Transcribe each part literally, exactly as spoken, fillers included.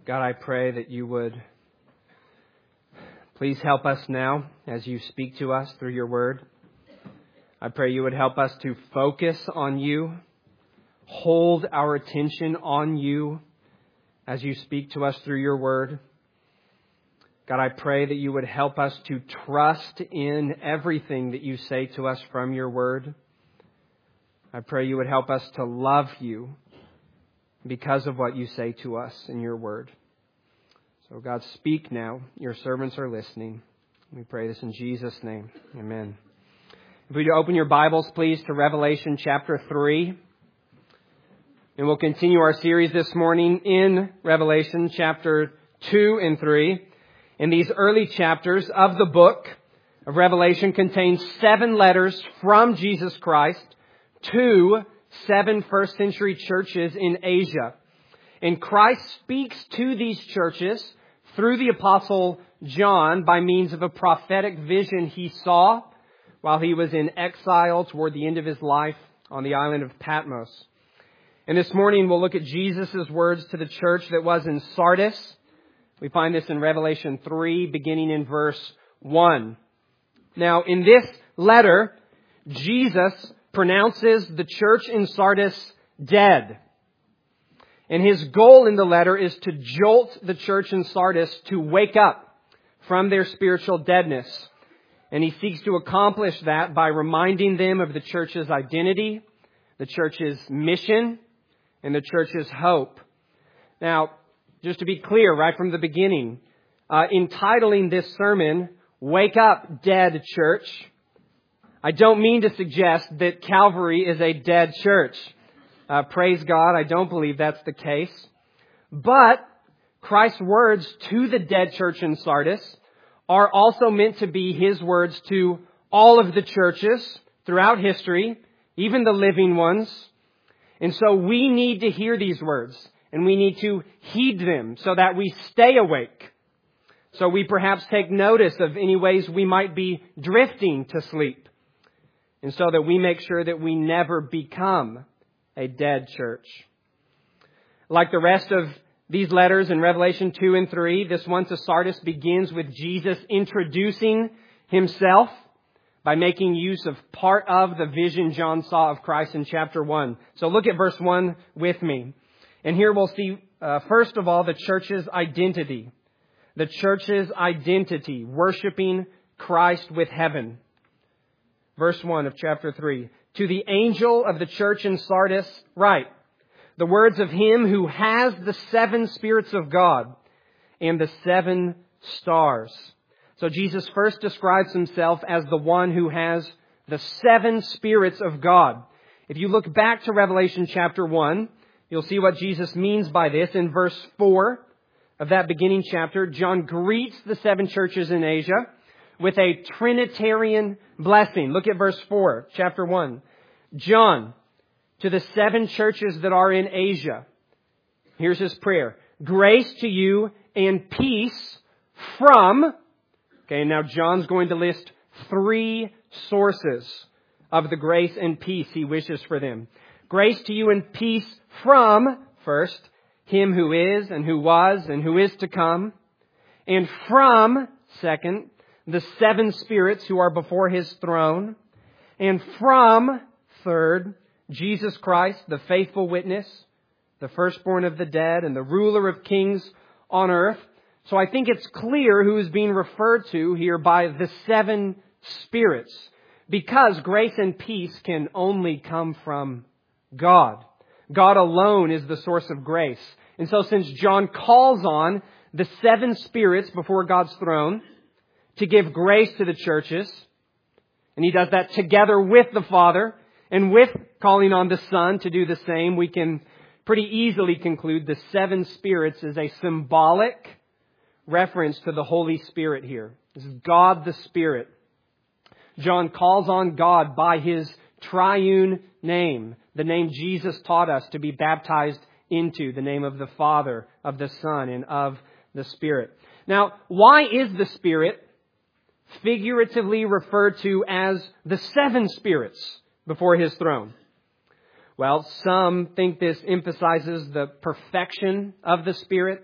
God, I pray that you would please help us now as you speak to us through your word. I pray you would help us to focus on you, hold our attention on you as you speak to us through your word. God, I pray that you would help us to trust in everything that you say to us from your word. I pray you would help us to love you because of what you say to us in your word. So God, speak now. Your servants are listening. We pray this in Jesus' name. Amen. If we open your Bibles, please, to Revelation chapter three. And we'll continue our series this morning in Revelation chapter two and three. And these early chapters of the book of Revelation contain seven letters from Jesus Christ to seven first century churches in Asia. And Christ speaks to these churches through the Apostle John by means of a prophetic vision he saw while he was in exile toward the end of his life on the island of Patmos. And this morning we'll look at Jesus' words to the church that was in Sardis. We find this in Revelation three, beginning in verse one. Now, in this letter, Jesus pronounces the church in Sardis dead. And his goal in the letter is to jolt the church in Sardis to wake up from their spiritual deadness. And he seeks to accomplish that by reminding them of the church's identity, the church's mission, and the church's hope. Now, just to be clear right from the beginning, uh, entitling this sermon, Wake Up, Dead Church, I don't mean to suggest that Calvary is a dead church. Uh, praise God, I don't believe that's the case. But Christ's words to the dead church in Sardis are also meant to be His words to all of the churches throughout history, even the living ones. And so we need to hear these words, and we need to heed them so that we stay awake. So we perhaps take notice of any ways we might be drifting to sleep. And so that we make sure that we never become a dead church. Like the rest of these letters in Revelation two and three, this one to Sardis begins with Jesus introducing Himself by making use of part of the vision John saw of Christ in chapter one. So look at verse one with me. And here we'll see, uh, first of all, the church's identity. The church's identity, worshiping Christ with heaven. Verse one of chapter three. To the angel of the church in Sardis, write, the words of Him who has the seven spirits of God and the seven stars. So Jesus first describes Himself as the one who has the seven spirits of God. If you look back to Revelation chapter one, you'll see what Jesus means by this. In verse four of that beginning chapter, John greets the seven churches in Asia with a Trinitarian blessing. Look at verse four, chapter one. John, to the seven churches that are in Asia. Here's his prayer. Grace to you and peace from... Okay, now John's going to list three sources of the grace and peace he wishes for them. Grace to you and peace from, first, Him who is and who was and who is to come. And from, second, the seven spirits who are before His throne. And from, third, Jesus Christ, the faithful witness, the firstborn of the dead and the ruler of kings on earth. So I think it's clear who is being referred to here by the seven spirits, because grace and peace can only come from God. God alone is the source of grace. And so since John calls on the seven spirits before God's throne to give grace to the churches, and He does that together with the Father and with calling on the Son to do the same, we can pretty easily conclude the seven spirits is a symbolic reference to the Holy Spirit here. This is God the Spirit. John calls on God by His triune name, the name Jesus taught us to be baptized into, the name of the Father, of the Son, and of the Spirit. Now, why is the Spirit figuratively referred to as the seven spirits before His throne? Well, some think this emphasizes the perfection of the Spirit,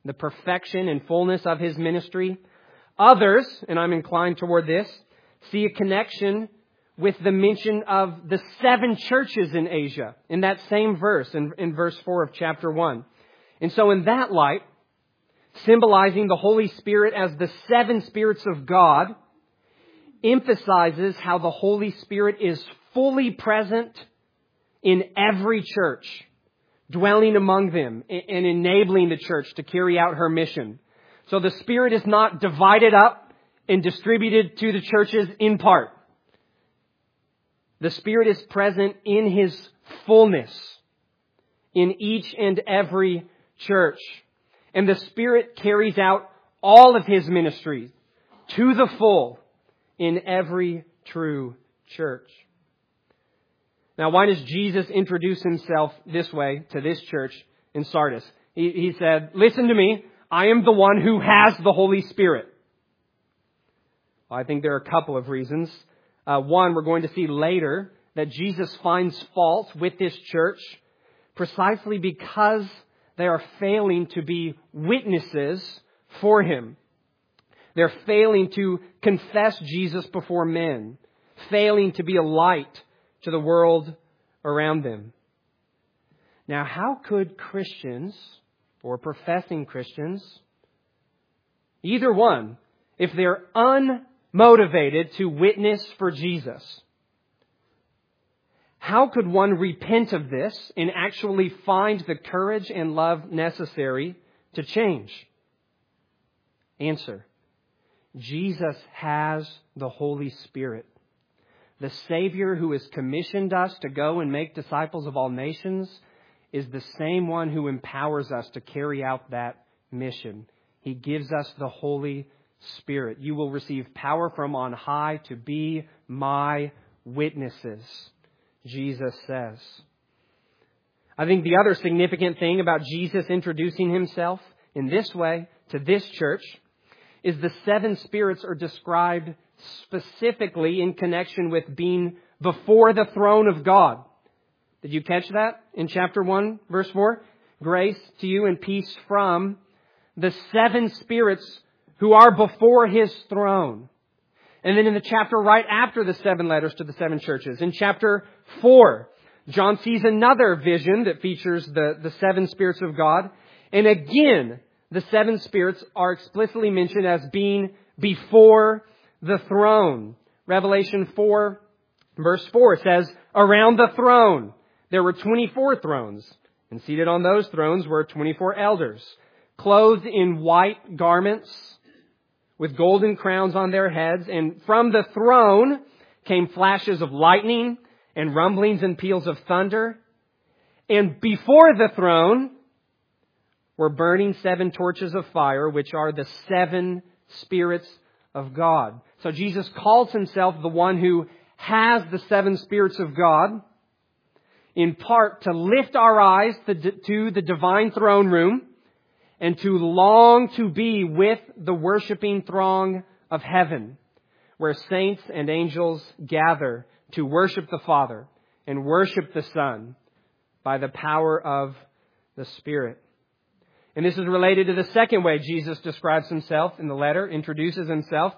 the perfection and fullness of His ministry. Others, and I'm inclined toward this, see a connection with the mention of the seven churches in Asia in that same verse, in, in verse four of chapter one. And so in that light, symbolizing the Holy Spirit as the seven spirits of God, emphasizes how the Holy Spirit is fully present in every church, dwelling among them and enabling the church to carry out her mission. So the Spirit is not divided up and distributed to the churches in part. The Spirit is present in His fullness in each and every church. And the Spirit carries out all of His ministries to the full in every true church. Now, why does Jesus introduce Himself this way to this church in Sardis? He, he said, listen to me, I am the one who has the Holy Spirit. Well, I think there are a couple of reasons. Uh, one, we're going to see later that Jesus finds fault with this church precisely because they are failing to be witnesses for Him. They're failing to confess Jesus before men, failing to be a light to the world around them. Now, how could Christians or professing Christians, either one, if they're unmotivated to witness for Jesus, how could one repent of this and actually find the courage and love necessary to change? Answer: Jesus has the Holy Spirit. The Savior who has commissioned us to go and make disciples of all nations is the same one who empowers us to carry out that mission. He gives us the Holy Spirit. You will receive power from on high to be my witnesses, Jesus says. I think the other significant thing about Jesus introducing Himself in this way to this church is the seven spirits are described specifically in connection with being before the throne of God. Did you catch that in chapter one, verse four? Grace to you and peace from the seven spirits who are before His throne. And then in the chapter right after the seven letters to the seven churches, in chapter four, John sees another vision that features the, the seven spirits of God. And again, the seven spirits are explicitly mentioned as being before the throne. Revelation four, verse four says, around the throne there were twenty-four thrones, and seated on those thrones were twenty-four elders, clothed in white garments, with golden crowns on their heads. And from the throne came flashes of lightning and rumblings and peals of thunder. And before the throne were burning seven torches of fire, which are the seven spirits of God. So Jesus calls Himself the one who has the seven spirits of God, in part to lift our eyes to the divine throne room and to long to be with the worshiping throng of heaven, where saints and angels gather to worship the Father and worship the Son by the power of the Spirit. And this is related to the second way Jesus describes Himself in the letter, introduces Himself.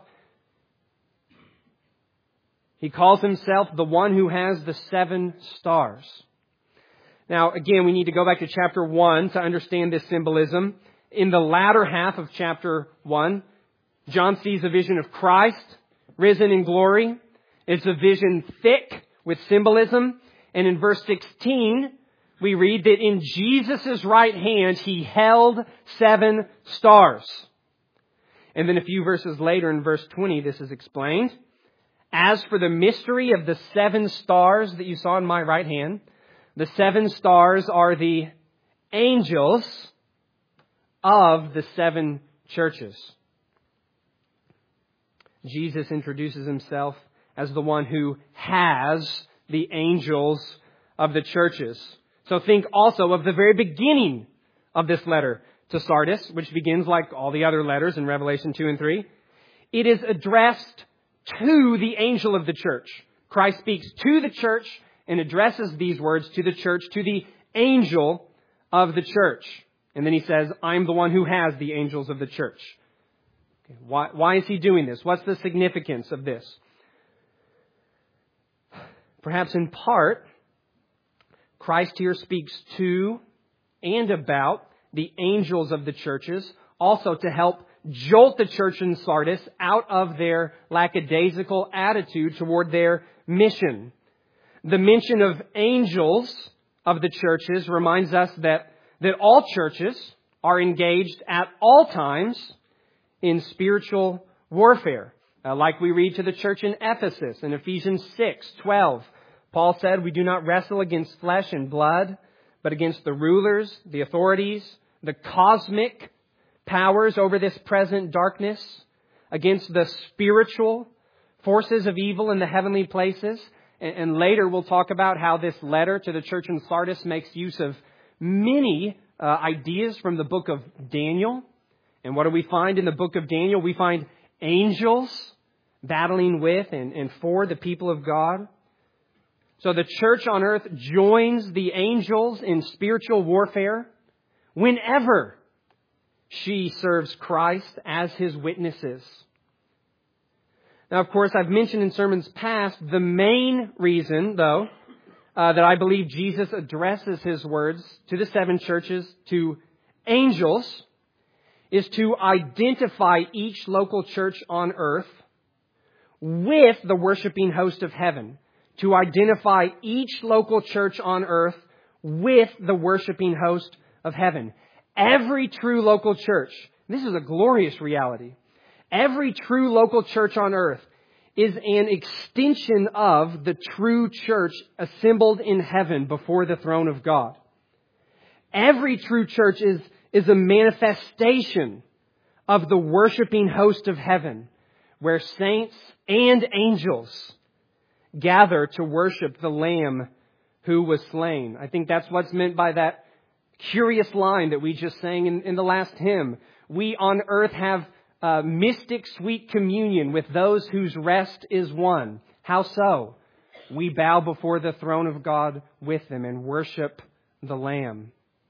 He calls Himself the one who has the seven stars. Now, again, we need to go back to chapter one to understand this symbolism. In the latter half of chapter one, John sees a vision of Christ risen in glory. It's a vision thick with symbolism. And in verse sixteen, we read that in Jesus' right hand, He held seven stars. And then a few verses later in verse twenty, this is explained. As for the mystery of the seven stars that you saw in my right hand, the seven stars are the angels of the seven churches. Jesus introduces Himself as the one who has the angels of the churches. So think also of the very beginning of this letter to Sardis, which begins like all the other letters in Revelation two and three. It is addressed to the angel of the church. Christ speaks to the church and addresses these words to the church, to the angel of the church. And then he says, I'm the one who has the angels of the church. Okay, why, why is he doing this? What's the significance of this? Perhaps in part, Christ here speaks to and about the angels of the churches, also to help jolt the church in Sardis out of their lackadaisical attitude toward their mission. The mention of angels of the churches reminds us that, that all churches are engaged at all times in spiritual warfare. Uh, like we read to the church in Ephesus in Ephesians six twelve. Paul said, we do not wrestle against flesh and blood, but against the rulers, the authorities, the cosmic powers over this present darkness, against the spiritual forces of evil in the heavenly places. And, and later we'll talk about how this letter to the church in Sardis makes use of many uh, ideas from the book of Daniel. And what do we find in the book of Daniel? We find angels battling with and, and for the people of God. So the church on earth joins the angels in spiritual warfare whenever she serves Christ as His witnesses. Now, of course, I've mentioned in sermons past, the main reason, though, uh, that I believe Jesus addresses His words to the seven churches, to angels, is to identify each local church on earth with the worshiping host of heaven. To identify each local church on earth with the worshiping host of heaven. Every true local church, this is a glorious reality. Every true local church on earth is an extension of the true church assembled in heaven before the throne of God. Every true church is, is a manifestation of the worshiping host of heaven, where saints and angels gather to worship the Lamb who was slain. I think that's what's meant by that curious line that we just sang in, in the last hymn. We on earth have uh, mystic sweet communion with those whose rest is won. How so? We bow before the throne of God with them and worship the Lamb.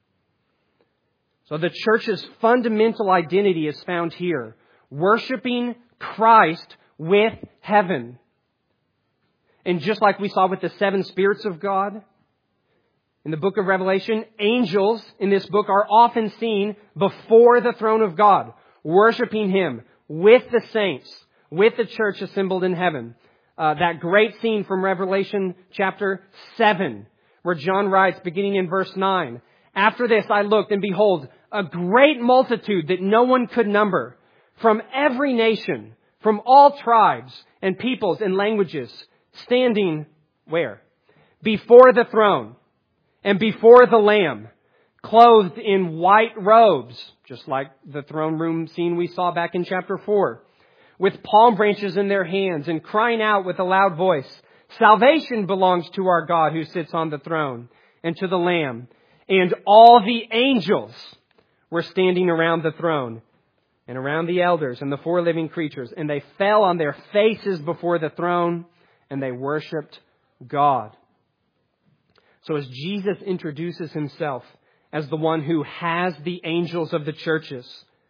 So the church's fundamental identity is found here. Worshiping Christ with heaven. And just like we saw with the seven spirits of God, in the book of Revelation, angels in this book are often seen before the throne of God, worshiping Him with the saints, with the church assembled in heaven. Uh, that great scene from Revelation chapter seven, where John writes, beginning in verse nine, after this I looked, and behold, a great multitude that no one could number, from every nation, from all tribes and peoples and languages, standing where? Before the throne and before the Lamb, clothed in white robes, just like the throne room scene we saw back in chapter four, with palm branches in their hands and crying out with a loud voice, salvation belongs to our God who sits on the throne and to the Lamb. And all the angels were standing around the throne and around the elders and the four living creatures. And they fell on their faces before the throne and they worshiped God. So as Jesus introduces Himself as the one who has the angels of the churches,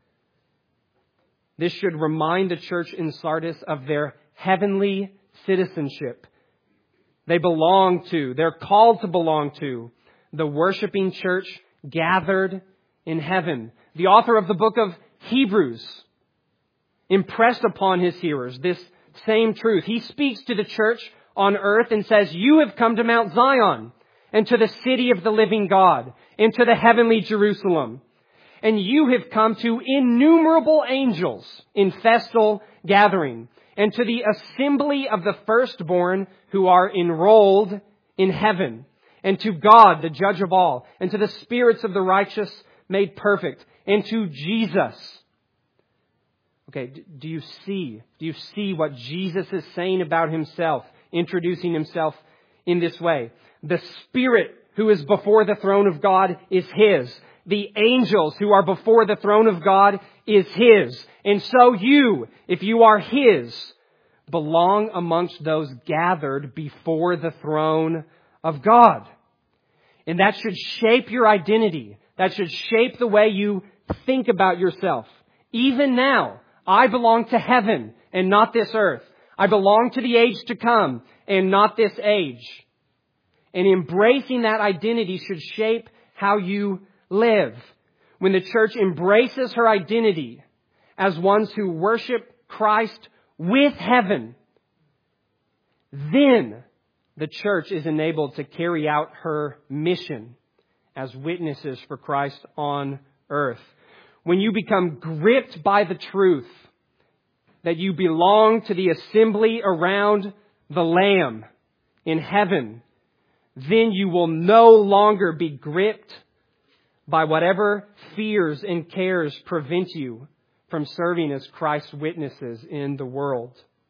this should remind the church in Sardis of their heavenly citizenship. They belong to, they're called to belong to, the worshiping church gathered in heaven. The author of the book of Hebrews impressed upon his hearers this same truth. He speaks to the church on earth and says, you have come to Mount Zion and to the city of the living God and to the heavenly Jerusalem. And you have come to innumerable angels in festal gathering and to the assembly of the firstborn who are enrolled in heaven, and to God, the judge of all, and to the spirits of the righteous made perfect, and to Jesus. Okay, do you see? Do you see what Jesus is saying about Himself, introducing Himself in this way? The Spirit who is before the throne of God is His. The angels who are before the throne of God is His. And so you, if you are His, belong amongst those gathered before the throne of God. And that should shape your identity. that should shape the way you think about yourself. Even now, I belong to heaven and not this earth. I belong to the age to come and not this age. And embracing that identity should shape how you live. When the church embraces her identity as ones who worship Christ with heaven, then the church is enabled to carry out her mission as witnesses for Christ on earth. When you become gripped by the truth that you belong to the assembly around the Lamb in heaven, then you will no longer be gripped by whatever fears and cares prevent you from serving as Christ's witnesses in the world.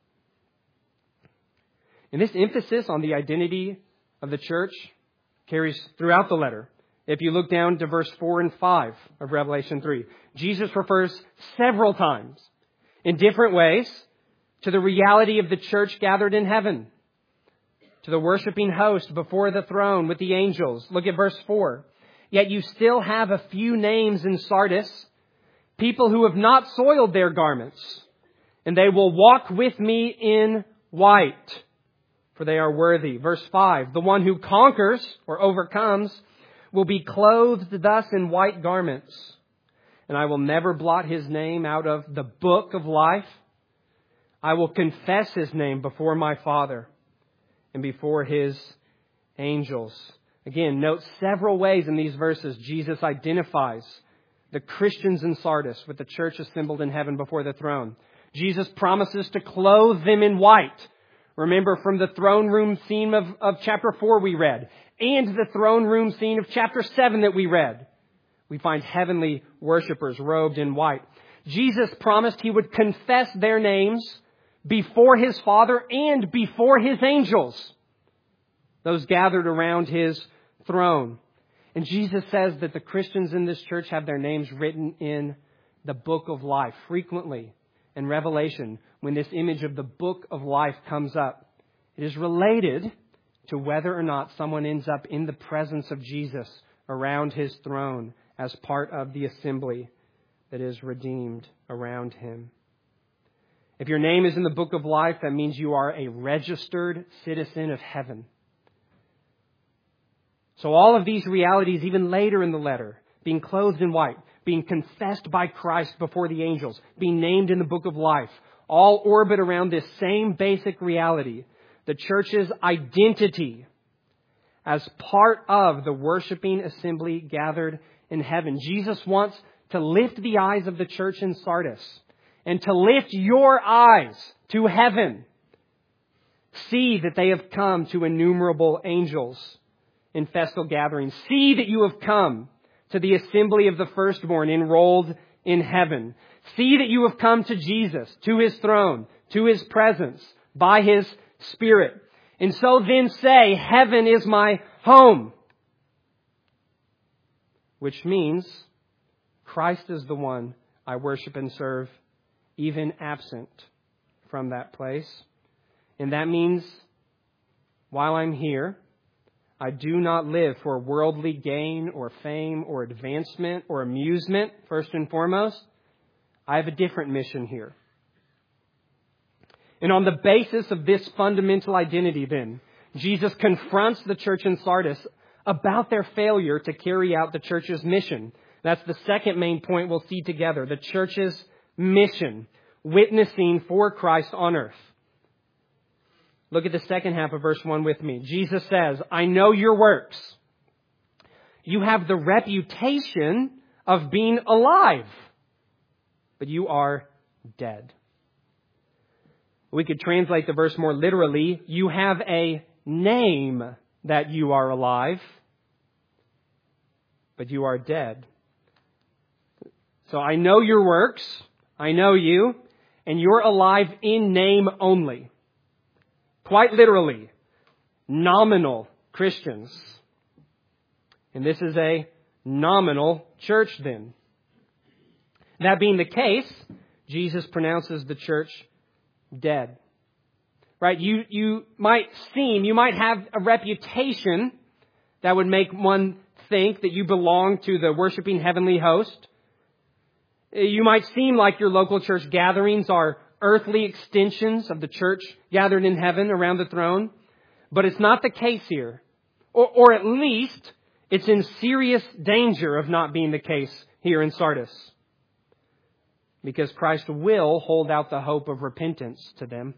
And this emphasis on the identity of the church carries throughout the letter. If you look down to verse four and five of Revelation three, Jesus refers several times in different ways to the reality of the church gathered in heaven, to the worshiping host before the throne with the angels. Look at verse four. Yet you still have a few names in Sardis, people who have not soiled their garments, and they will walk with me in white, for they are worthy. Verse five, the one who conquers or overcomes will be clothed thus in white garments, and I will never blot his name out of the book of life. I will confess his name before my Father and before his angels. Again, note several ways in these verses Jesus identifies the Christians in Sardis with the church assembled in heaven before the throne. Jesus promises to clothe them in white. Remember from the throne room scene of, of chapter four we read, and the throne room scene of chapter seven that we read. We find heavenly worshipers robed in white. Jesus promised he would confess their names before his Father and before his angels, those gathered around his throne. And Jesus says that the Christians in this church have their names written in the book of life. Frequently in Revelation, when this image of the book of life comes up, it is related to whether or not someone ends up in the presence of Jesus around his throne as part of the assembly that is redeemed around him. If your name is in the book of life, that means you are a registered citizen of heaven. So all of these realities, even later in the letter, being clothed in white, being confessed by Christ before the angels, being named in the book of life, all orbit around this same basic reality, the church's identity as part of the worshiping assembly gathered in heaven. Jesus wants to lift the eyes of the church in Sardis and to lift your eyes to heaven. See that they have come to innumerable angels in festal gatherings. See that you have come to the assembly of the firstborn enrolled in heaven. See that you have come to Jesus, to his throne, to his presence, by his Spirit. And so then say, heaven is my home. Which means Christ is the one I worship and serve, even absent from that place. And that means while I'm here, I do not live for worldly gain or fame or advancement or amusement, first and foremost. I have a different mission here. And on the basis of this fundamental identity, then, Jesus confronts the church in Sardis about their failure to carry out the church's mission. That's the second main point we'll see together, the church's mission, witnessing for Christ on earth. Look at the second half of verse one with me. Jesus says, I know your works. You have the reputation of being alive, but you are dead. We could translate the verse more literally. You have a name that you are alive, but you are dead. So I know your works. I know you, and you're alive in name only. Quite literally, nominal Christians. And this is a nominal church then. That being the case, Jesus pronounces the church dead. Right? You, you might seem, you might have a reputation that would make one think that you belong to the worshiping heavenly host. You might seem like your local church gatherings are earthly extensions of the church gathered in heaven around the throne. But it's not the case here. Or, or at least it's in serious danger of not being the case here in Sardis. Because Christ will hold out the hope of repentance to them.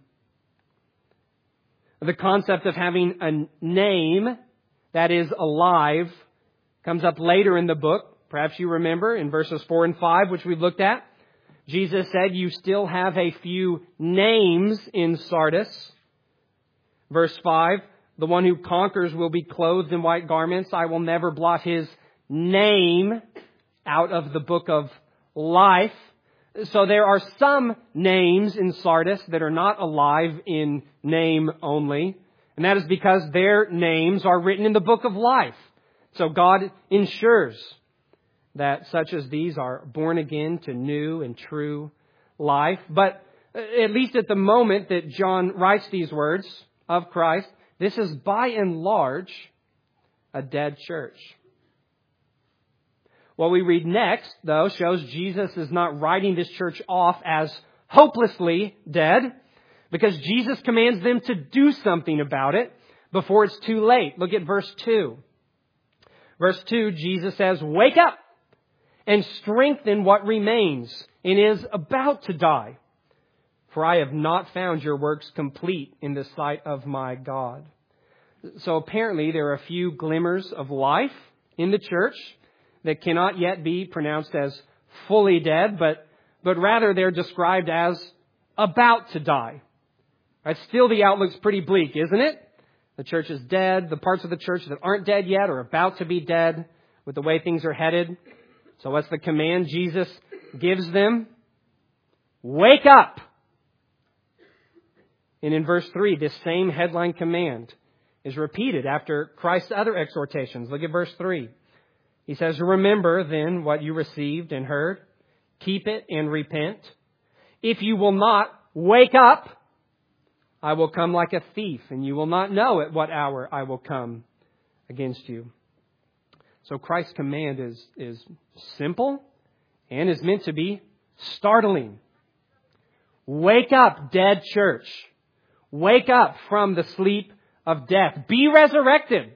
The concept of having a name that is alive comes up later in the book. Perhaps you remember in verses four and five, which we've looked at. Jesus said, you still have a few names in Sardis. Verse five, the one who conquers will be clothed in white garments. I will never blot his name out of the book of life. So there are some names in Sardis that are not alive in name only. And that is because their names are written in the book of life. So God ensures that such as these are born again to new and true life. But at least at the moment that John writes these words of Christ, this is by and large a dead church. What we read next, though, shows Jesus is not writing this church off as hopelessly dead, because Jesus commands them to do something about it before it's too late. Look at verse two. Verse two, Jesus says, wake up and strengthen what remains and is about to die. For I have not found your works complete in the sight of my God. So apparently there are a few glimmers of life in the church that cannot yet be pronounced as fully dead, but, but rather they're described as about to die. Right? Still the outlook's pretty bleak, isn't it? The church is dead. The parts of the church that aren't dead yet are about to be dead with the way things are headed. So what's the command Jesus gives them? Wake up! And in verse three, this same headline command is repeated after Christ's other exhortations. Look at verse three. He says, remember then what you received and heard. Keep it and repent. If you will not wake up, I will come like a thief, and you will not know at what hour I will come against you. So Christ's command is, is simple and is meant to be startling. Wake up, dead church. Wake up from the sleep of death. Be resurrected.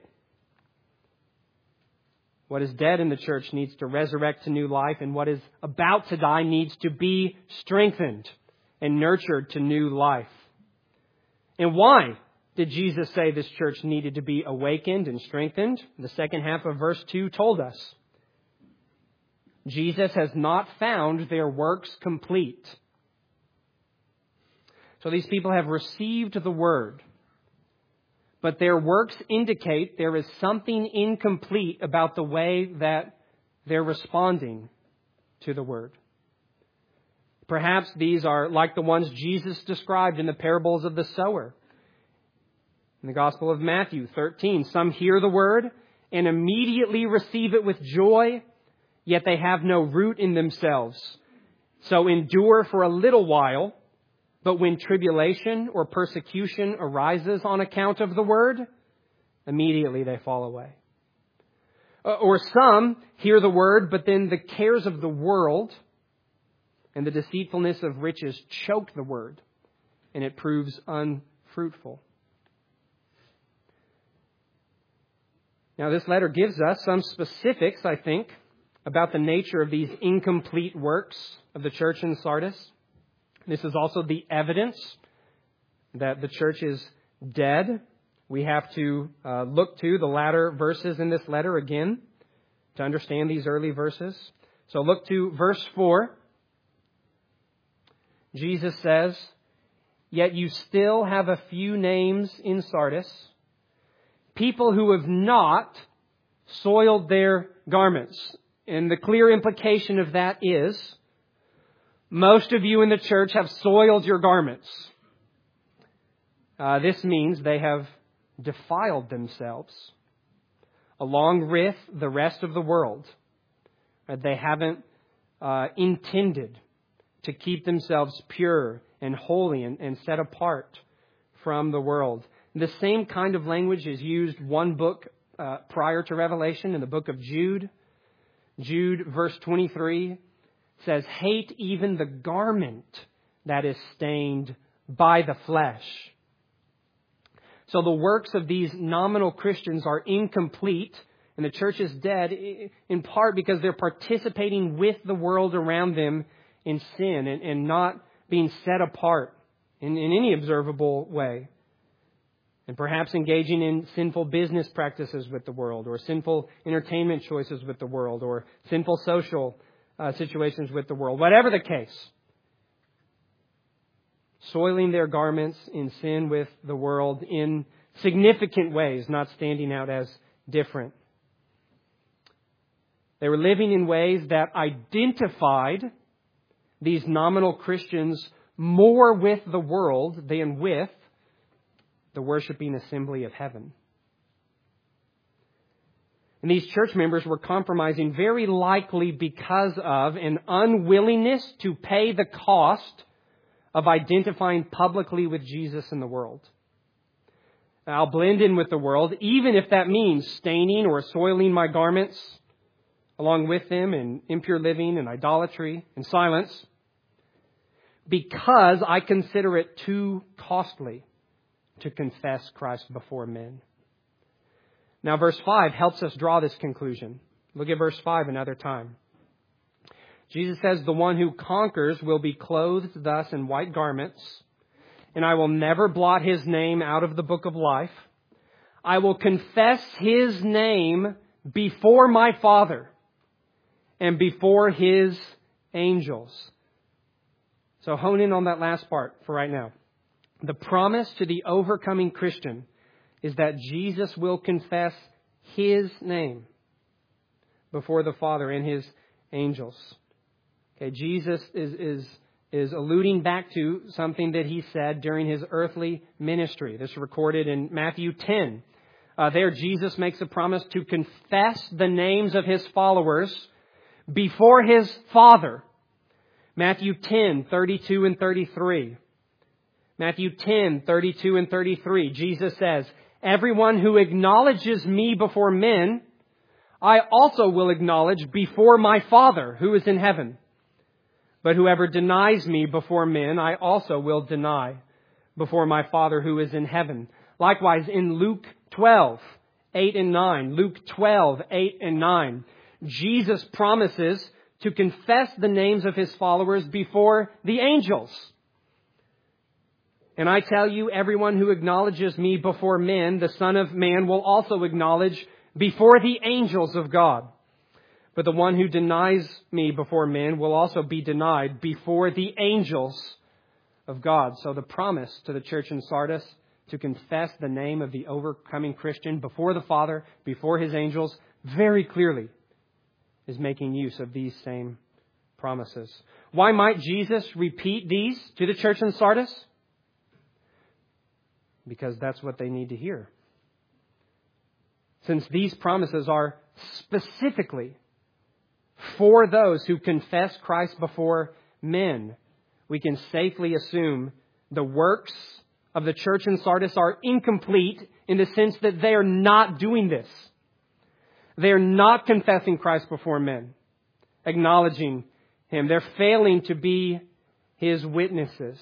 What is dead in the church needs to resurrect to new life, and what is about to die needs to be strengthened and nurtured to new life. And why did Jesus say this church needed to be awakened and strengthened? The second half of verse two told us. Jesus has not found their works complete. So these people have received the word, but their works indicate there is something incomplete about the way that they're responding to the word. Perhaps these are like the ones Jesus described in the parables of the sower. In the Gospel of Matthew thirteen, some hear the word and immediately receive it with joy, yet they have no root in themselves. So endure for a little while, but when tribulation or persecution arises on account of the word, immediately they fall away. Or some hear the word, but then the cares of the world and the deceitfulness of riches choke the word, and it proves unfruitful. Now, this letter gives us some specifics, I think, about the nature of these incomplete works of the church in Sardis. This is also the evidence that the church is dead. We have to uh, look to the latter verses in this letter again to understand these early verses. So look to verse four. Jesus says, yet you still have a few names in Sardis, people who have not soiled their garments. And the clear implication of that is, most of you in the church have soiled your garments. Uh, this means they have defiled themselves along with the rest of the world. Uh, they haven't uh, intended to keep themselves pure and holy and, and set apart from the world. The same kind of language is used one book uh, prior to Revelation in the book of Jude. Jude, verse twenty-three, says, hate even the garment that is stained by the flesh. So the works of these nominal Christians are incomplete, and the church is dead in part because they're participating with the world around them in sin and, and not being set apart in, in any observable way. And perhaps engaging in sinful business practices with the world, or sinful entertainment choices with the world, or sinful social uh, situations with the world. Whatever the case, soiling their garments in sin with the world in significant ways, not standing out as different. They were living in ways that identified these nominal Christians more with the world than with the worshiping assembly of heaven. And these church members were compromising very likely because of an unwillingness to pay the cost of identifying publicly with Jesus in the world. I'll blend in with the world, even if that means staining or soiling my garments along with them in impure living and idolatry and silence, because I consider it too costly to confess Christ before men. Now, verse five helps us draw this conclusion. Look at verse five another time. Jesus says, the one who conquers will be clothed thus in white garments, and I will never blot his name out of the book of life. I will confess his name before my Father and before his angels. So hone in on that last part for right now. The promise to the overcoming Christian is that Jesus will confess his name before the Father and his angels. Okay, Jesus is, is, is alluding back to something that he said during his earthly ministry. This is recorded in Matthew ten. Uh, there, Jesus makes a promise to confess the names of his followers before his Father. Matthew ten, thirty-two and thirty-three. Matthew ten, thirty-two and thirty-three. Jesus says, everyone who acknowledges me before men, I also will acknowledge before my Father who is in heaven. But whoever denies me before men, I also will deny before my Father who is in heaven. Likewise, in Luke twelve, eight and nine, Luke twelve, eight and nine, Jesus promises to confess the names of his followers before the angels. And I tell you, everyone who acknowledges me before men, the Son of Man will also acknowledge before the angels of God. But the one who denies me before men will also be denied before the angels of God. So the promise to the church in Sardis to confess the name of the overcoming Christian before the Father, before his angels, very clearly is making use of these same promises. Why might Jesus repeat these to the church in Sardis? Because that's what they need to hear. Since these promises are specifically for those who confess Christ before men, we can safely assume the works of the church in Sardis are incomplete in the sense that they are not doing this. They are not confessing Christ before men, acknowledging him. They're failing to be his witnesses.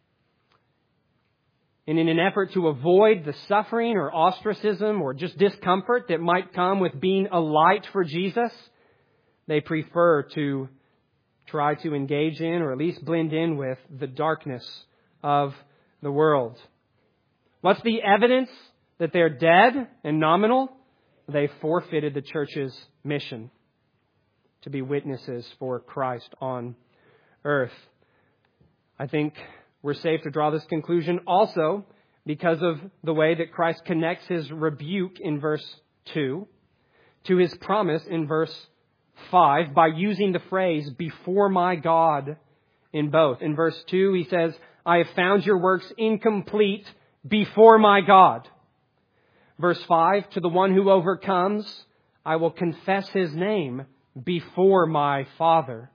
And in an effort to avoid the suffering or ostracism or just discomfort that might come with being a light for Jesus, they prefer to try to engage in or at least blend in with the darkness of the world. What's the evidence that they're dead and nominal? They forfeited the church's mission to be witnesses for Christ on earth. I think we're safe to draw this conclusion also because of the way that Christ connects his rebuke in verse two to his promise in verse five by using the phrase, before my God, in both. In verse two, he says, I have found your works incomplete before my God. Verse five, to the one who overcomes, I will confess his name before my Father.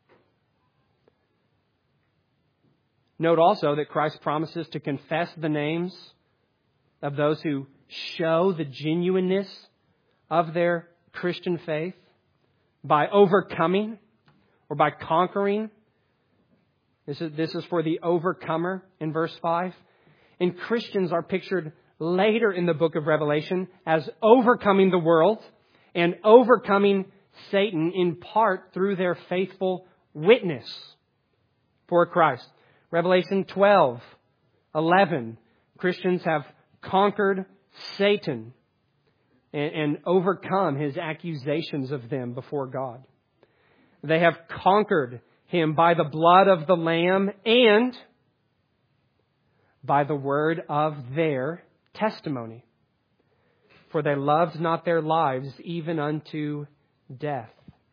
Note also that Christ promises to confess the names of those who show the genuineness of their Christian faith by overcoming or by conquering. This is, this is for the overcomer in verse five. And Christians are pictured later in the book of Revelation as overcoming the world and overcoming Satan in part through their faithful witness for Christ. Revelation twelve, eleven. Christians have conquered Satan and, and overcome his accusations of them before God. They have conquered him by the blood of the Lamb and by the word of their testimony. For they loved not their lives even unto death.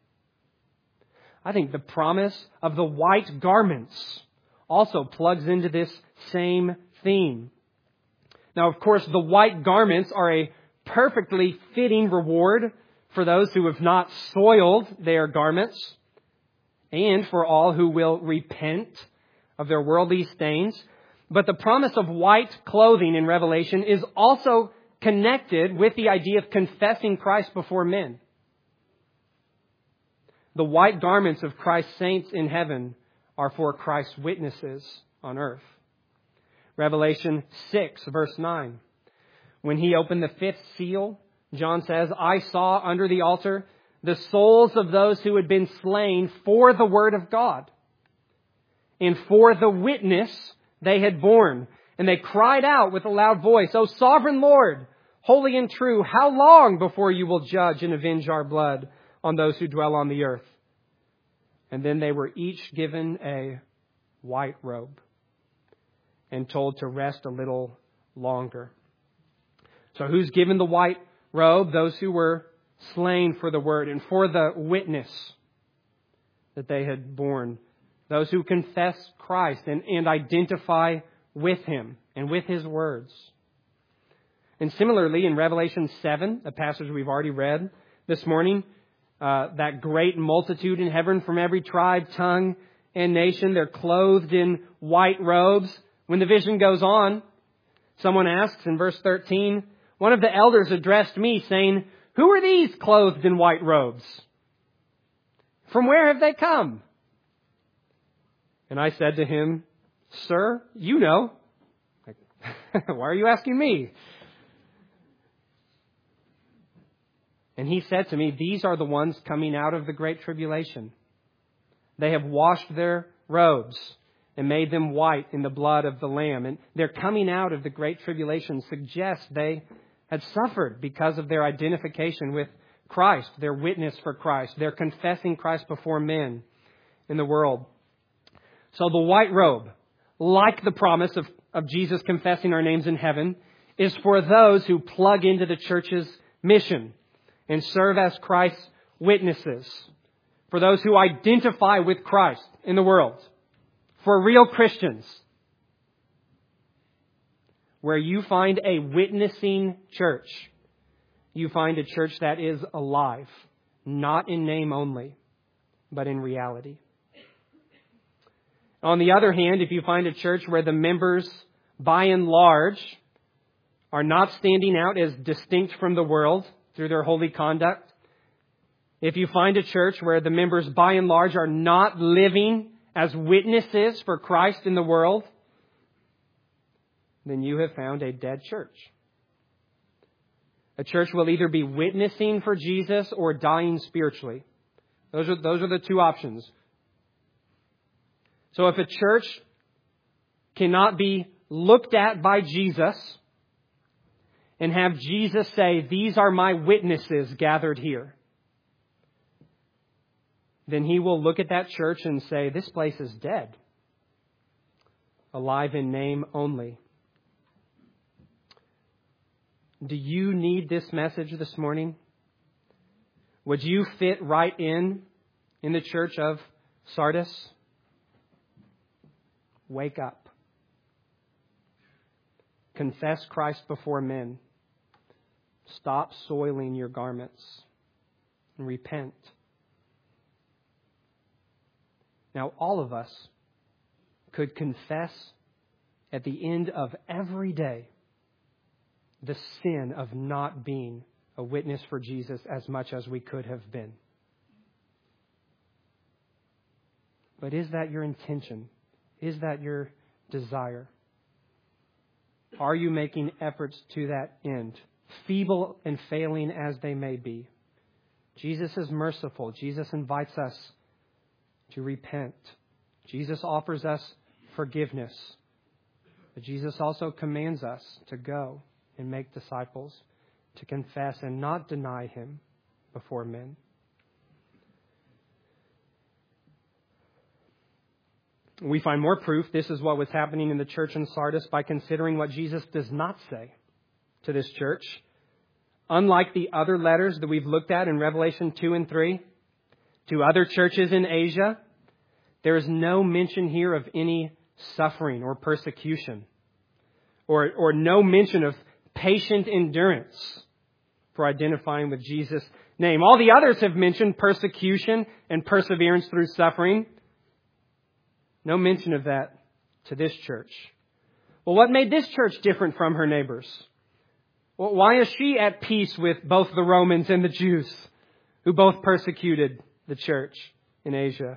I think the promise of the white garments also plugs into this same theme. Now, of course, the white garments are a perfectly fitting reward for those who have not soiled their garments and for all who will repent of their worldly stains. But the promise of white clothing in Revelation is also connected with the idea of confessing Christ before men. The white garments of Christ's saints in heaven are for Christ's witnesses on earth. Revelation six, verse nine. When he opened the fifth seal, John says, I saw under the altar the souls of those who had been slain for the word of God and for the witness they had borne. And they cried out with a loud voice, O sovereign Lord, holy and true, how long before you will judge and avenge our blood on those who dwell on the earth? And then they were each given a white robe and told to rest a little longer. So who's given the white robe? Those who were slain for the word and for the witness that they had borne. Those who confess Christ and, and identify with Him and with His words. And similarly, in Revelation seven, a passage we've already read this morning, uh, that great multitude in heaven from every tribe, tongue, and nation, they're clothed in white robes. When the vision goes on, someone asks in verse thirteen, one of the elders addressed me saying, who are these clothed in white robes? From where have they come? And I said to him, Sir, you know. Like, why are you asking me? And he said to me, these are the ones coming out of the great tribulation. They have washed their robes and made them white in the blood of the Lamb. And their coming out of the great tribulation suggests they had suffered because of their identification with Christ, their witness for Christ, their confessing Christ before men in the world. So the white robe, like the promise of, of Jesus confessing our names in heaven, is for those who plug into the church's mission and serve as Christ's witnesses. For those who identify with Christ in the world. For real Christians. Where you find a witnessing church, you find a church that is alive, not in name only, but in reality. On the other hand, if you find a church where the members, by and large, are not standing out as distinct from the world through their holy conduct, if you find a church where the members, by and large, are not living as witnesses for Christ in the world, then you have found a dead church. A church will either be witnessing for Jesus or dying spiritually. Those are, those are the two options. So if a church cannot be looked at by Jesus and have Jesus say, these are my witnesses gathered here, then He will look at that church and say, this place is dead, alive in name only. Do you need this message this morning? Would you fit right in in the church of Sardis? Wake up. Confess Christ before men. Stop soiling your garments and repent. Now, all of us could confess at the end of every day the sin of not being a witness for Jesus as much as we could have been. But is that your intention? Is that your desire? Are you making efforts to that end, feeble and failing as they may be? Jesus is merciful. Jesus invites us to repent. Jesus offers us forgiveness. But Jesus also commands us to go and make disciples, to confess and not deny Him before men. We find more proof this is what was happening in the church in Sardis by considering what Jesus does not say to this church. Unlike the other letters that we've looked at in Revelation two and three, to other churches in Asia, there is no mention here of any suffering or persecution, or, or no mention of patient endurance for identifying with Jesus' name. All the others have mentioned persecution and perseverance through suffering. No mention of that to this church. Well, what made this church different from her neighbors? Well, why is she at peace with both the Romans and the Jews, who both persecuted the church in Asia?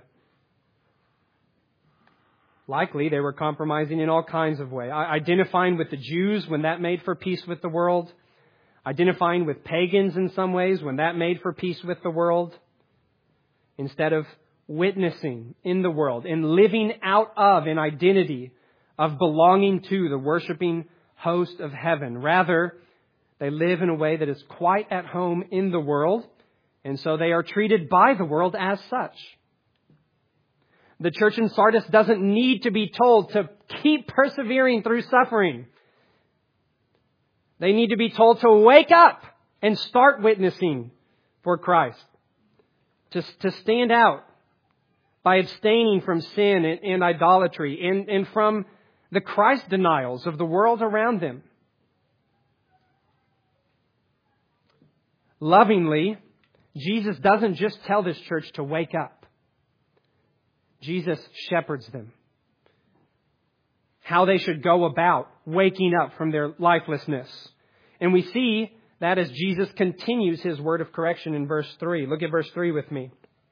Likely they were compromising in all kinds of ways. Identifying with the Jews when that made for peace with the world. Identifying with pagans in some ways when that made for peace with the world. Instead of witnessing in the world and living out of an identity of belonging to the worshiping host of heaven. Rather, they live in a way that is quite at home in the world, and so they are treated by the world as such. The church in Sardis doesn't need to be told to keep persevering through suffering. They need to be told to wake up and start witnessing for Christ. To, to stand out by abstaining from sin and, and idolatry and, and from the Christ denials of the world around them. Lovingly, Jesus doesn't just tell this church to wake up. Jesus shepherds them. How they should go about waking up from their lifelessness. And we see that as Jesus continues His word of correction in verse three. Look at verse three with me.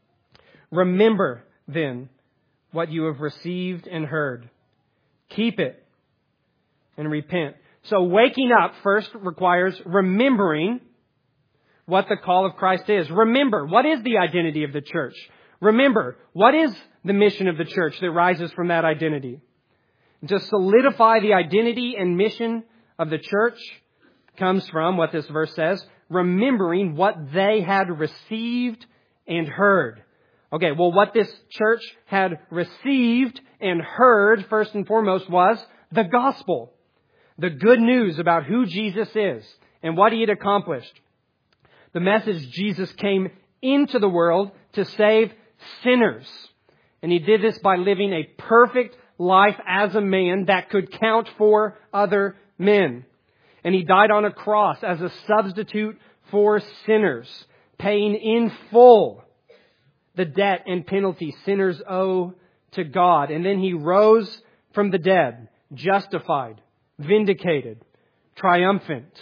Remember then what you have received and heard. Keep it and repent. So waking up first requires remembering what the call of Christ is. Remember, what is the identity of the church? Remember, what is the mission of the church that rises from that identity? To solidify the identity and mission of the church comes from what this verse says, remembering what they had received and heard. Okay, well, what this church had received and heard, first and foremost, was the gospel. The good news about who Jesus is and what He had accomplished. The message Jesus came into the world to save sinners. And He did this by living a perfect life as a man that could count for other men. And He died on a cross as a substitute for sinners, paying in full the debt and penalty sinners owe to God. And then He rose from the dead, justified, vindicated, triumphant,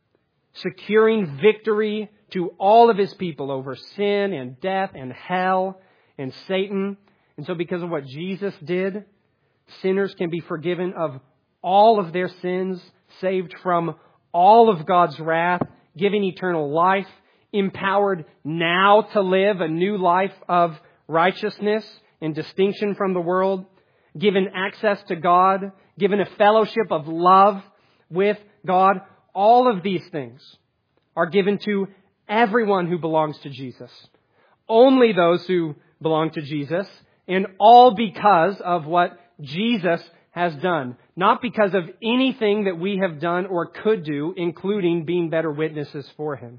securing victory to all of His people over sin and death and hell and Satan. And so because of what Jesus did, sinners can be forgiven of all of their sins, saved from all of God's wrath, given eternal life, empowered now to live a new life of righteousness and distinction from the world, given access to God, given a fellowship of love with God. All of these things are given to everyone who belongs to Jesus. Only those who belong to Jesus, and all because of what Jesus has done. Not because of anything that we have done or could do, including being better witnesses for Him.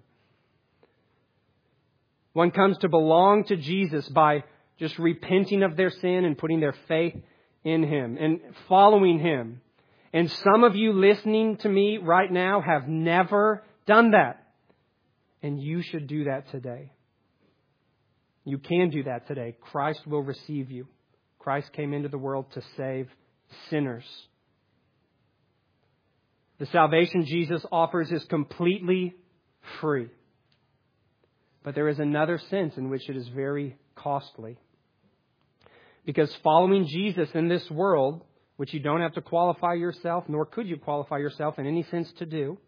One comes to belong to Jesus by just repenting of their sin and putting their faith in Him and following Him. And some of you listening to me right now have never done that. And you should do that today. You can do that today. Christ will receive you. Christ came into the world to save sinners. The salvation Jesus offers is completely free. But there is another sense in which it is very costly. Because following Jesus in this world, which you don't have to qualify yourself, nor could you qualify yourself in any sense to do,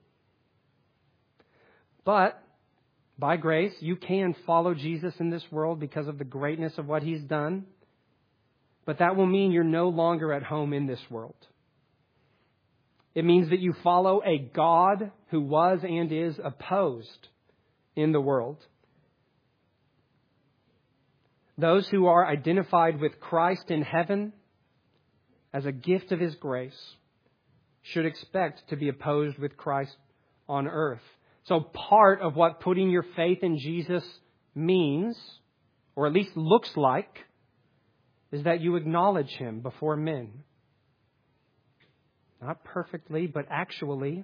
but by grace, you can follow Jesus in this world because of the greatness of what He's done. But that will mean you're no longer at home in this world. It means that you follow a God who was and is opposed in the world. Those who are identified with Christ in heaven as a gift of His grace should expect to be opposed with Christ on earth. So part of what putting your faith in Jesus means, or at least looks like, is that you acknowledge Him before men. Not perfectly, but actually.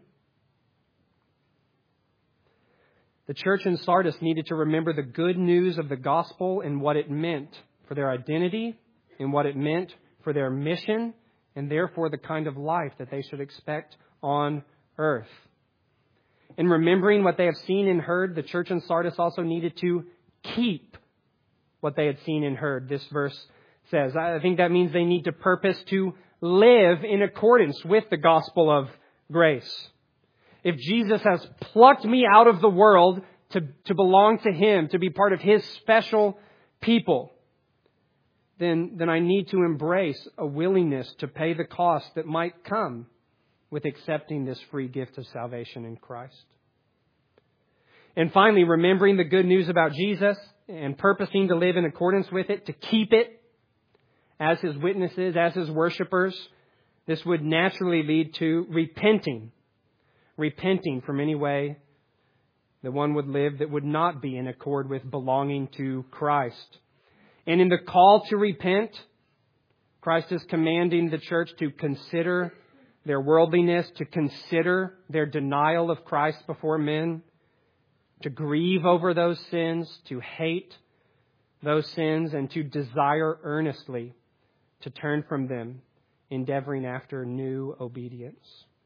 The church in Sardis needed to remember the good news of the gospel and what it meant for their identity and what it meant for their mission, and therefore the kind of life that they should expect on earth. In remembering what they have seen and heard, the church in Sardis also needed to keep what they had seen and heard, this verse says. I think that means they need to purpose to live in accordance with the gospel of grace. If Jesus has plucked me out of the world to, to belong to Him, to be part of His special people, then, then I need to embrace a willingness to pay the cost that might come with accepting this free gift of salvation in Christ. And finally, remembering the good news about Jesus and purposing to live in accordance with it, to keep it as His witnesses, as His worshipers, this would naturally lead to repenting. Repenting from any way that one would live that would not be in accord with belonging to Christ. And in the call to repent, Christ is commanding the church to consider their worldliness, to consider their denial of Christ before men, to grieve over those sins, to hate those sins, and to desire earnestly to turn from them, endeavoring after new obedience.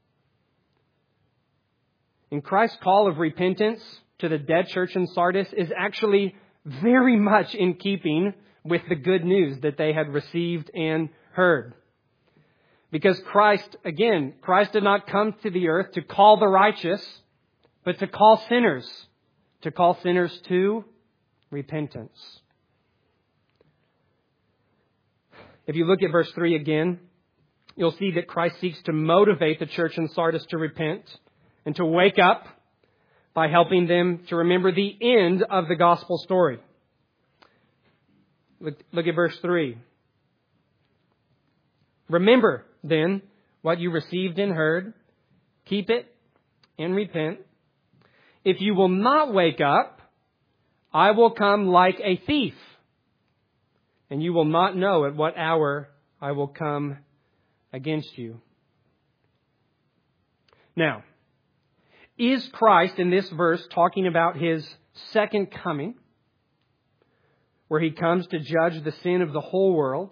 And Christ's call of repentance to the dead church in Sardis is actually very much in keeping with the good news that they had received and heard. Because Christ, again, Christ did not come to the earth to call the righteous, but to call sinners, to call sinners to repentance. If you look at verse three again, you'll see that Christ seeks to motivate the church in Sardis to repent and to wake up by helping them to remember the end of the gospel story. Look, look at verse three. Remember, then, what you received and heard, keep it and repent. If you will not wake up, I will come like a thief, and you will not know at what hour I will come against you. Now, is Christ in this verse talking about His second coming, where He comes to judge the sin of the whole world?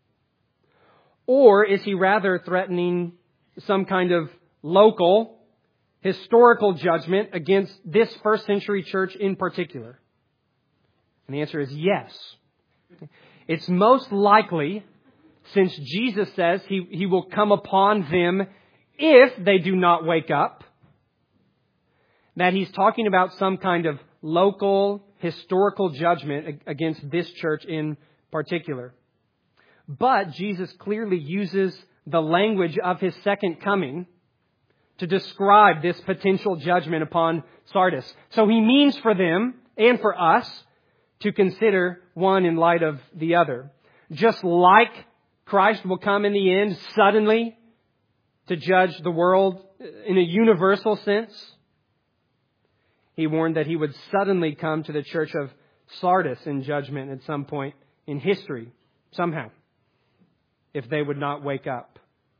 Or is He rather threatening some kind of local, historical judgment against this first century church in particular? And the answer is yes. It's most likely, since Jesus says He, he will come upon them if they do not wake up, that He's talking about some kind of local, historical judgment against this church in particular. But Jesus clearly uses the language of His second coming to describe this potential judgment upon Sardis. So He means for them and for us to consider one in light of the other. Just like Christ will come in the end suddenly to judge the world in a universal sense, He warned that He would suddenly come to the church of Sardis in judgment at some point in history, somehow, if they would not wake up.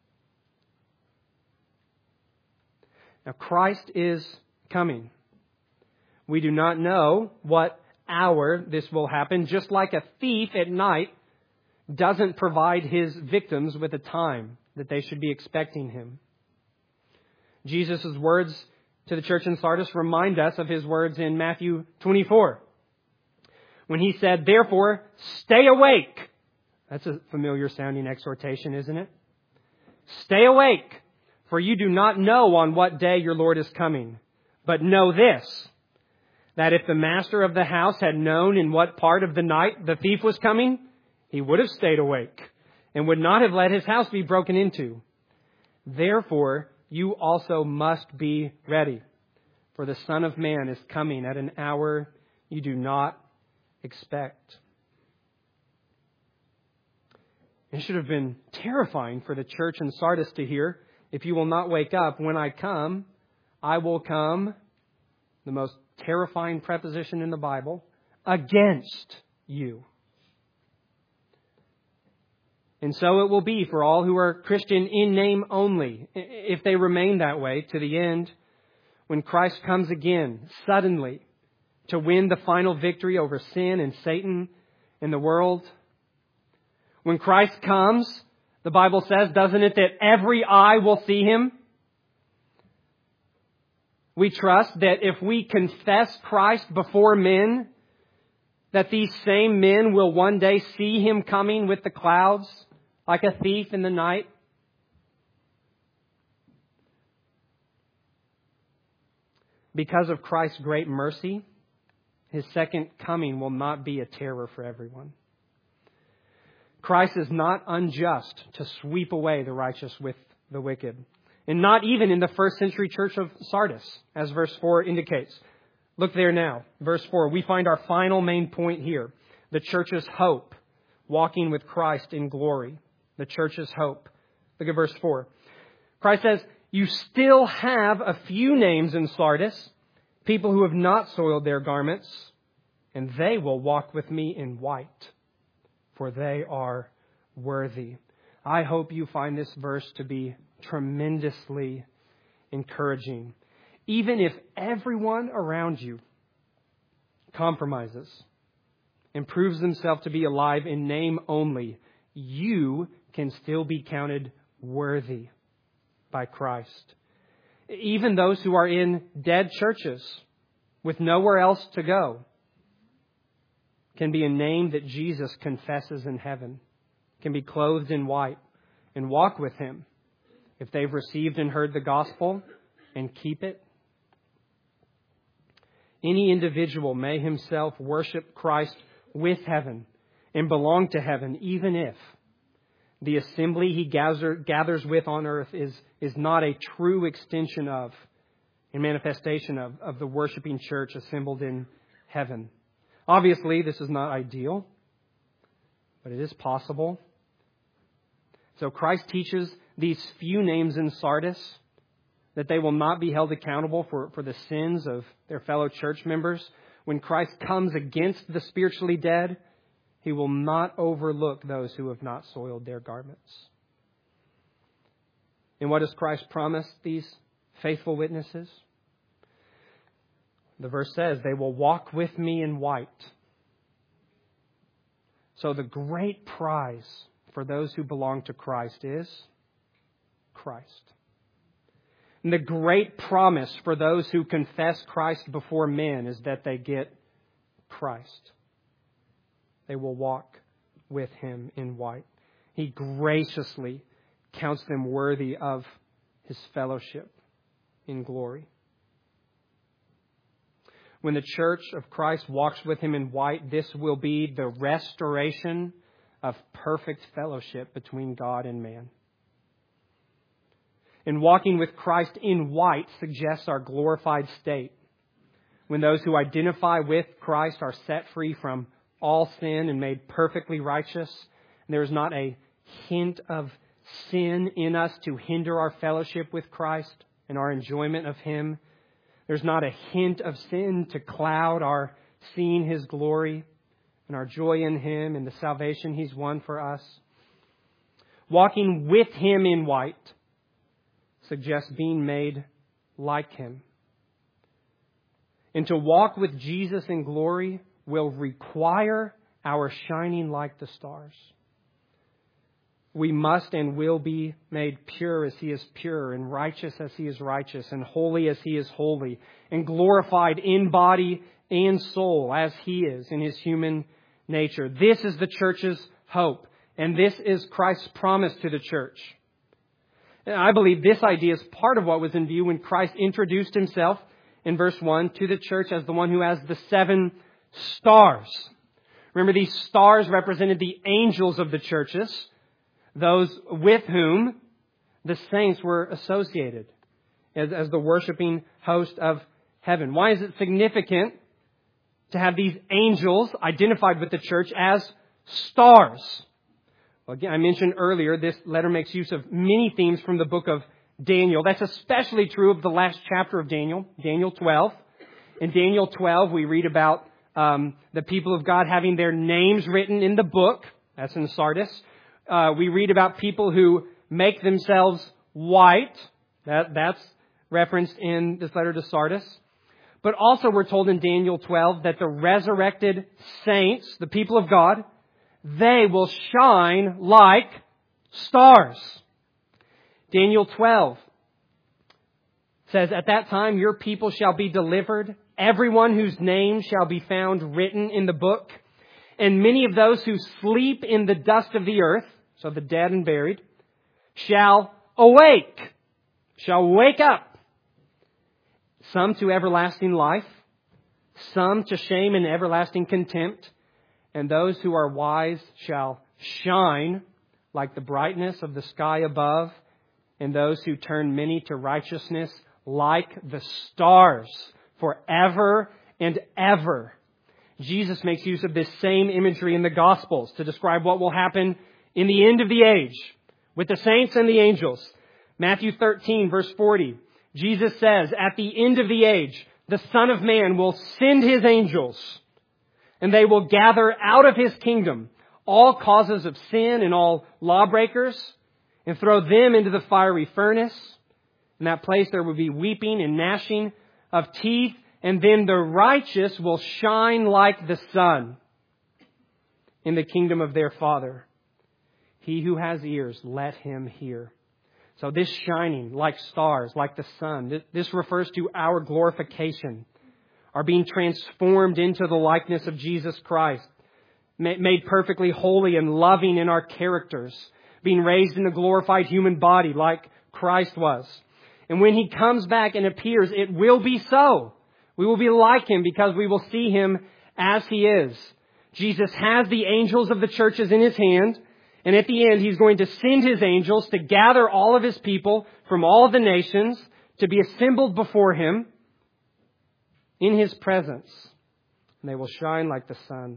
Now, Christ is coming. We do not know what hour this will happen, just like a thief at night doesn't provide his victims with a time that they should be expecting him. Jesus' words to the church in Sardis remind us of his words in Matthew twenty-four. When he said, therefore, stay awake. That's a familiar sounding exhortation, isn't it? Stay awake, for you do not know on what day your Lord is coming. But know this, that if the master of the house had known in what part of the night the thief was coming, he would have stayed awake and would not have let his house be broken into. Therefore, you also must be ready, for the Son of Man is coming at an hour you do not expect. It should have been terrifying for the church in Sardis to hear, if you will not wake up, when I come, I will come, the most terrifying preposition in the Bible, against you. And so it will be for all who are Christian in name only, if they remain that way to the end, when Christ comes again, suddenly, to win the final victory over sin and Satan and the world. When Christ comes, the Bible says, doesn't it, that every eye will see Him? We trust that if we confess Christ before men, that these same men will one day see Him coming with the clouds like a thief in the night. Because of Christ's great mercy, His second coming will not be a terror for everyone. Christ is not unjust to sweep away the righteous with the wicked. And not even in the first century church of Sardis, as verse four indicates. Look there now. Verse four, we find our final main point here. The church's hope, walking with Christ in glory. The church's hope. Look at verse four. Christ says, you still have a few names in Sardis, people who have not soiled their garments, and they will walk with me in white, for they are worthy. I hope you find this verse to be tremendously encouraging. Even if everyone around you compromises and proves themselves to be alive in name only, you can still be counted worthy by Christ. Even those who are in dead churches with nowhere else to go can be a name that Jesus confesses in heaven, can be clothed in white and walk with Him if they've received and heard the gospel and keep it. Any individual may himself worship Christ with heaven and belong to heaven, even if the assembly he gather, gathers with on earth is, is not a true extension of and manifestation of, of the worshiping church assembled in heaven. Obviously, this is not ideal, but it is possible. So Christ teaches these few names in Sardis that they will not be held accountable for, for the sins of their fellow church members. When Christ comes against the spiritually dead, He will not overlook those who have not soiled their garments. And what does Christ promise these faithful witnesses? The verse says, they will walk with me in white. So the great prize for those who belong to Christ is Christ. And the great promise for those who confess Christ before men is that they get Christ. They will walk with Him in white. He graciously counts them worthy of His fellowship in glory. When the church of Christ walks with Him in white, this will be the restoration of perfect fellowship between God and man. And walking with Christ in white suggests our glorified state, when those who identify with Christ are set free from all sin and made perfectly righteous. And there is not a hint of sin in us to hinder our fellowship with Christ and our enjoyment of Him. There's not a hint of sin to cloud our seeing His glory and our joy in Him and the salvation He's won for us. Walking with Him in white suggests being made like Him. And to walk with Jesus in glory will require our shining like the stars. we must and will be made pure as He is pure, and righteous as He is righteous, and holy as He is holy, and glorified in body and soul as He is in His human nature. This is the church's hope, and this is Christ's promise to the church. And I believe this idea is part of what was in view when Christ introduced Himself in verse one to the church as the one who has the seven stars. Remember, these stars represented the angels of the churches, those with whom the saints were associated as, as the worshiping host of heaven. Why is it significant to have these angels identified with the church as stars? Well, again, I mentioned earlier, this letter makes use of many themes from the book of Daniel. That's especially true of the last chapter of Daniel, Daniel twelve. In Daniel twelve, we read about um, the people of God having their names written in the book. That's in Sardis. Uh, we read about people who make themselves white. That, that's referenced in this letter to Sardis. But also we're told in Daniel twelve that the resurrected saints, the people of God, they will shine like stars. Daniel twelve says, "At that time your people shall be delivered, everyone whose name shall be found written in the book. And many of those who sleep in the dust of the earth," so the dead and buried, "shall awake," shall wake up. "Some to everlasting life, some to shame and everlasting contempt. And those who are wise shall shine like the brightness of the sky above. And those who turn many to righteousness like the stars forever and ever." Jesus makes use of this same imagery in the Gospels to describe what will happen in the end of the age with the saints and the angels. Matthew thirteen, verse forty. Jesus says, "At the end of the age, the Son of Man will send His angels, and they will gather out of His kingdom all causes of sin and all lawbreakers, and throw them into the fiery furnace. In that place there will be weeping and gnashing of teeth, and then the righteous will shine like the sun in the kingdom of their Father. He who has ears, let him hear." So this shining like stars, like the sun, this refers to our glorification, our being transformed into the likeness of Jesus Christ, made perfectly holy and loving in our characters, being raised in a glorified human body like Christ was. And when He comes back and appears, it will be so. We will be like Him because we will see Him as He is. Jesus has the angels of the churches in His hand. And at the end, He's going to send His angels to gather all of His people from all of the nations to be assembled before Him in His presence. And they will shine like the sun.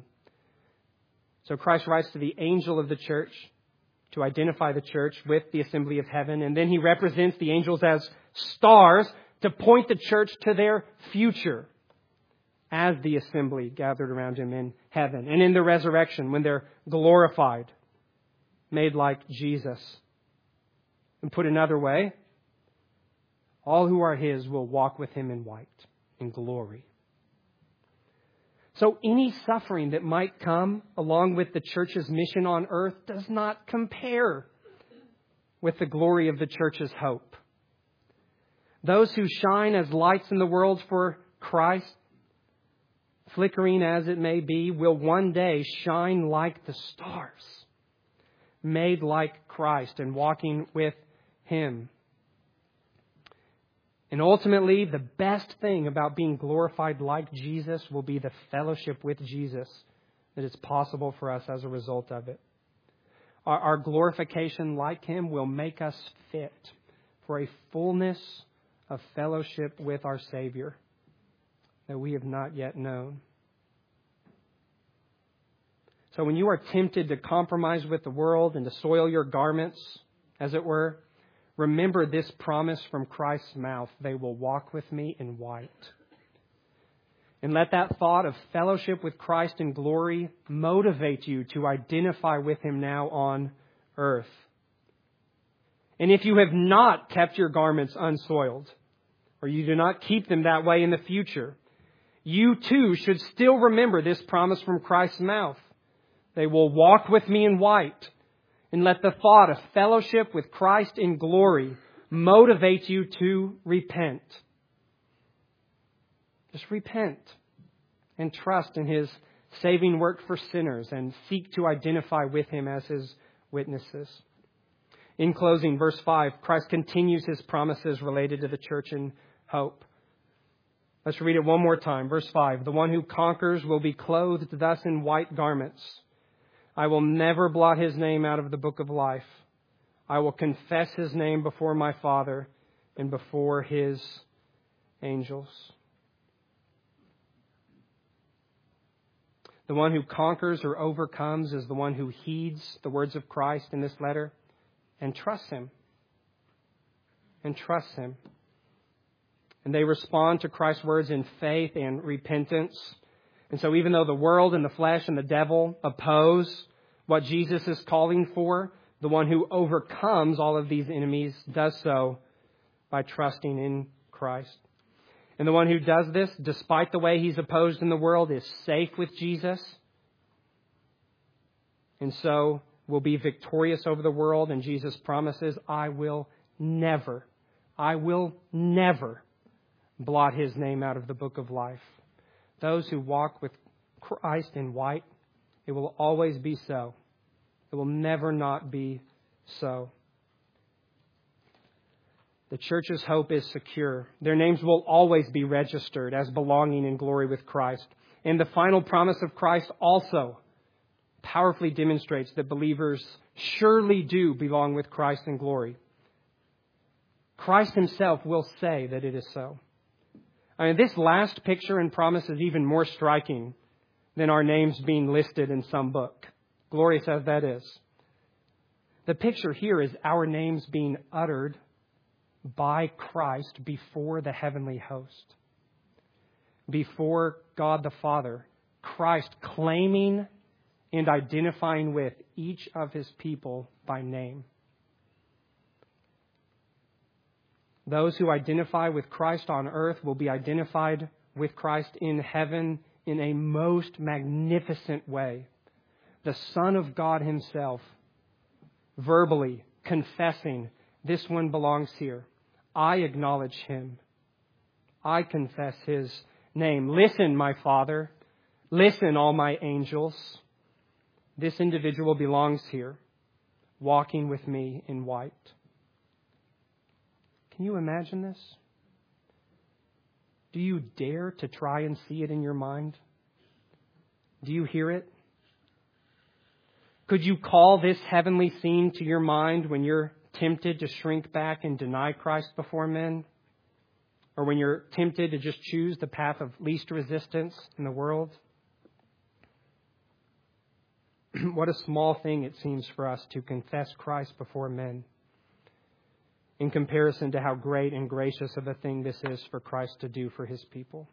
So Christ writes to the angel of the church to identify the church with the assembly of heaven. And then He represents the angels as stars to point the church to their future as the assembly gathered around Him in heaven. And in the resurrection, when they're glorified, made like Jesus. And put another way, all who are His will walk with Him in white, in glory. So any suffering that might come along with the church's mission on earth does not compare with the glory of the church's hope. Those who shine as lights in the world for Christ, flickering as it may be, will one day shine like the stars, made like Christ and walking with Him. And ultimately, the best thing about being glorified like Jesus will be the fellowship with Jesus that is possible for us as a result of it. Our, our glorification like Him will make us fit for a fullness of fellowship with our Savior that we have not yet known. So when you are tempted to compromise with the world and to soil your garments, as it were, remember this promise from Christ's mouth: "They will walk with me in white." And let that thought of fellowship with Christ in glory motivate you to identify with Him now on earth. And if you have not kept your garments unsoiled, or you do not keep them that way in the future, you too should still remember this promise from Christ's mouth: "They will walk with me in white." And let the thought of fellowship with Christ in glory motivate you to repent. Just repent and trust in His saving work for sinners and seek to identify with Him as His witnesses. In closing, verse five, Christ continues His promises related to the church in hope. Let's read it one more time. Verse five, the one who conquers will be clothed thus in white garments. I will never blot his name out of the book of life. I will confess his name before my Father and before His angels. The one who conquers or overcomes is the one who heeds the words of Christ in this letter and trusts Him. And trusts Him. And they respond to Christ's words in faith and repentance. And so even though the world and the flesh and the devil oppose what Jesus is calling for, the one who overcomes all of these enemies does so by trusting in Christ. And the one who does this, despite the way he's opposed in the world, is safe with Jesus. And so will be victorious over the world. And Jesus promises, I will never, I will never blot his name out of the book of life. Those who walk with Christ in white, it will always be so. It will never not be so. The church's hope is secure. Their names will always be registered as belonging in glory with Christ. And the final promise of Christ also powerfully demonstrates that believers surely do belong with Christ in glory. Christ Himself will say that it is so. I mean, this last picture and promise is even more striking than our names being listed in some book, glorious as that is. The picture here is our names being uttered by Christ before the heavenly host, before God the Father. Christ claiming and identifying with each of His people by name. Those who identify with Christ on earth will be identified with Christ in heaven in a most magnificent way. The Son of God Himself verbally confessing, this one belongs here. I acknowledge Him. I confess His name. Listen, my Father. Listen, all my angels. This individual belongs here, walking with me in white. Can you imagine this? Do you dare to try and see it in your mind? Do you hear it? Could you call this heavenly scene to your mind when you're tempted to shrink back and deny Christ before men? Or when you're tempted to just choose the path of least resistance in the world? What a small thing it seems for us to confess Christ before men, in comparison to how great and gracious of a thing this is for Christ to do for His people.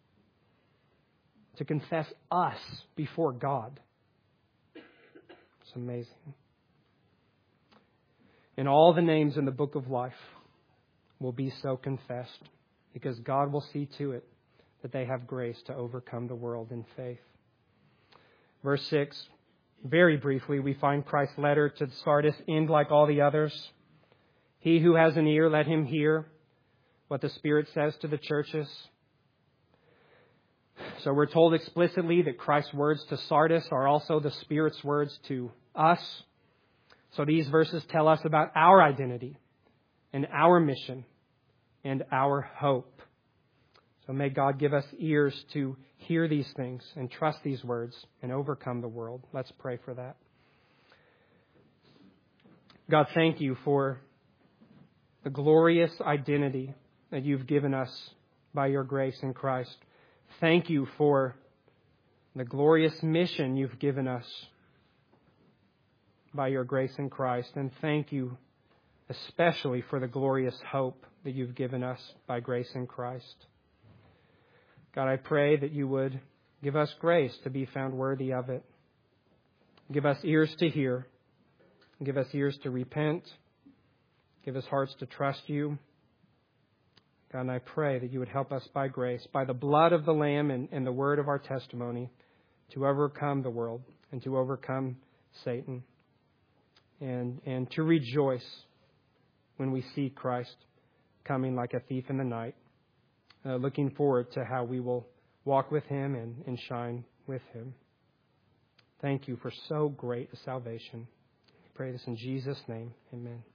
To confess us before God. It's amazing. And all the names in the book of life will be so confessed, because God will see to it that they have grace to overcome the world in faith. Verse six, very briefly, we find Christ's letter to Sardis end like all the others. He who has an ear, let him hear what the Spirit says to the churches. So we're told explicitly that Christ's words to Sardis are also the Spirit's words to us. So these verses tell us about our identity and our mission and our hope. So may God give us ears to hear these things and trust these words and overcome the world. Let's pray for that. God, thank You for the glorious identity that You've given us by Your grace in Christ. Thank You for the glorious mission You've given us by Your grace in Christ. And thank You especially for the glorious hope that You've given us by grace in Christ. God, I pray that You would give us grace to be found worthy of it. Give us ears to hear. Give us ears to repent. Give us hearts to trust You. God, and I pray that You would help us by grace, by the blood of the Lamb and, and the word of our testimony, to overcome the world and to overcome Satan. and, and to rejoice when we see Christ coming like a thief in the night. Uh, looking forward to how we will walk with Him and, and shine with Him. Thank you for so great a salvation. I pray this in Jesus' name. Amen.